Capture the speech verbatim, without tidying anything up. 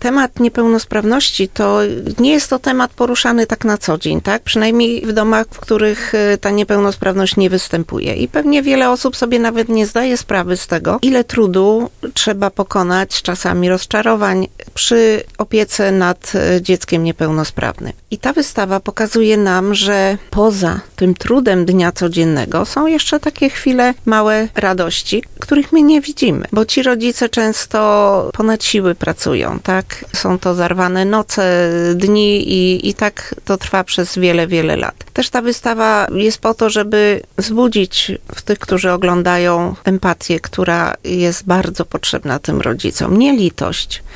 temat niepełnosprawności to nie jest to temat poruszany tak na co dzień, tak? Przynajmniej w domach, w których ta niepełnosprawność nie występuje. I pewnie wiele osób sobie nawet nie zdaje sprawy z tego, ile trudu trzeba pokonać, czasami rozczarowań przy opiece nad dzieckiem niepełnosprawnym. I ta wystawa pokazuje nam, że poza tym trudem dnia codziennego są jeszcze takie chwile, małe radości, których my nie widzimy, bo ci rodzice często ponad siły pracują, tak? Są to zarwane noce, dni i, i tak to trwa przez wiele, wiele lat. Też ta wystawa jest po to, żeby wzbudzić w tych, którzy oglądają, empatię, która jest bardzo potrzebna tym rodzicom. Nie litość,